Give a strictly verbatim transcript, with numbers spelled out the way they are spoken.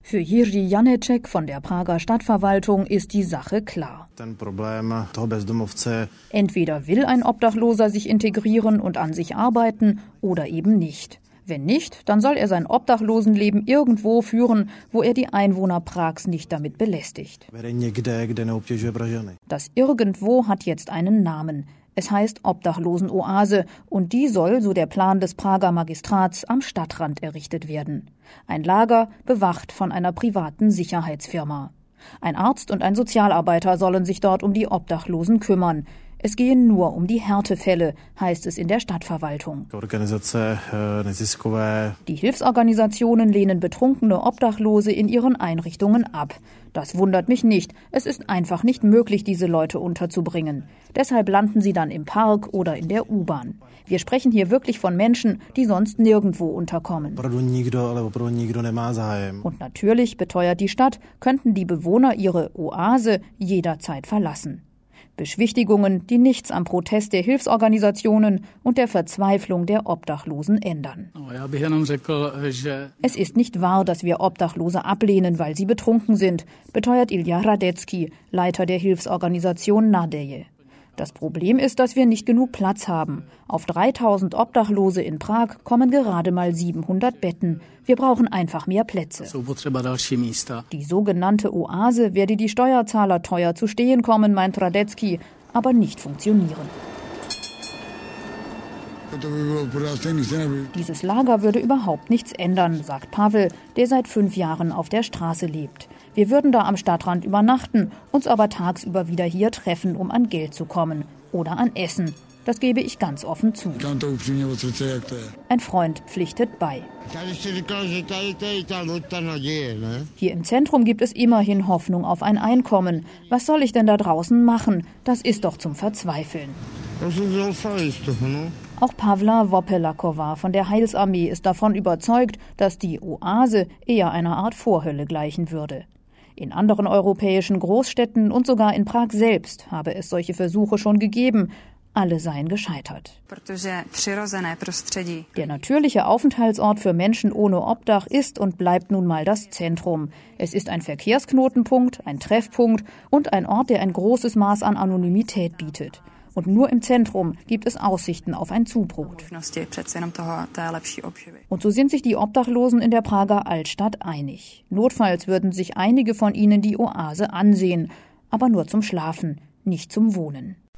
Für Jiří Janeček von der Prager Stadtverwaltung ist die Sache klar. Entweder will ein Obdachloser sich integrieren und an sich arbeiten oder eben nicht. Wenn nicht, dann soll er sein Obdachlosenleben irgendwo führen, wo er die Einwohner Prags nicht damit belästigt. Das Irgendwo hat jetzt einen Namen. Es heißt Obdachlosenoase und die soll, so der Plan des Prager Magistrats, am Stadtrand errichtet werden. Ein Lager, bewacht von einer privaten Sicherheitsfirma. Ein Arzt und ein Sozialarbeiter sollen sich dort um die Obdachlosen kümmern. Es gehe nur um die Härtefälle, heißt es in der Stadtverwaltung. Die Hilfsorganisationen lehnen betrunkene Obdachlose in ihren Einrichtungen ab. Das wundert mich nicht. Es ist einfach nicht möglich, diese Leute unterzubringen. Deshalb landen sie dann im Park oder in der U-Bahn. Wir sprechen hier wirklich von Menschen, die sonst nirgendwo unterkommen. Und natürlich, beteuert die Stadt, könnten die Bewohner ihre Oase jederzeit verlassen. Beschwichtigungen, die nichts am Protest der Hilfsorganisationen und der Verzweiflung der Obdachlosen ändern. Es ist nicht wahr, dass wir Obdachlose ablehnen, weil sie betrunken sind, beteuert Ilja Radetzky, Leiter der Hilfsorganisation Nadeje. Das Problem ist, dass wir nicht genug Platz haben. Auf dreitausend Obdachlose in Prag kommen gerade mal siebenhundert Betten. Wir brauchen einfach mehr Plätze. Die sogenannte Oase werde die Steuerzahler teuer zu stehen kommen, meint Radetzky, aber nicht funktionieren. Dieses Lager würde überhaupt nichts ändern, sagt Pavel, der seit fünf Jahren auf der Straße lebt. Wir würden da am Stadtrand übernachten, uns aber tagsüber wieder hier treffen, um an Geld zu kommen. Oder an Essen. Das gebe ich ganz offen zu. Ein Freund pflichtet bei. Hier im Zentrum gibt es immerhin Hoffnung auf ein Einkommen. Was soll ich denn da draußen machen? Das ist doch zum Verzweifeln. Auch Pavla Vopelakova von der Heilsarmee ist davon überzeugt, dass die Oase eher einer Art Vorhölle gleichen würde. In anderen europäischen Großstädten und sogar in Prag selbst habe es solche Versuche schon gegeben. Alle seien gescheitert. Der natürliche Aufenthaltsort für Menschen ohne Obdach ist und bleibt nun mal das Zentrum. Es ist ein Verkehrsknotenpunkt, ein Treffpunkt und ein Ort, der ein großes Maß an Anonymität bietet. Und nur im Zentrum gibt es Aussichten auf ein Zubrot. Und so sind sich die Obdachlosen in der Prager Altstadt einig. Notfalls würden sich einige von ihnen die Oase ansehen, aber nur zum Schlafen, nicht zum Wohnen.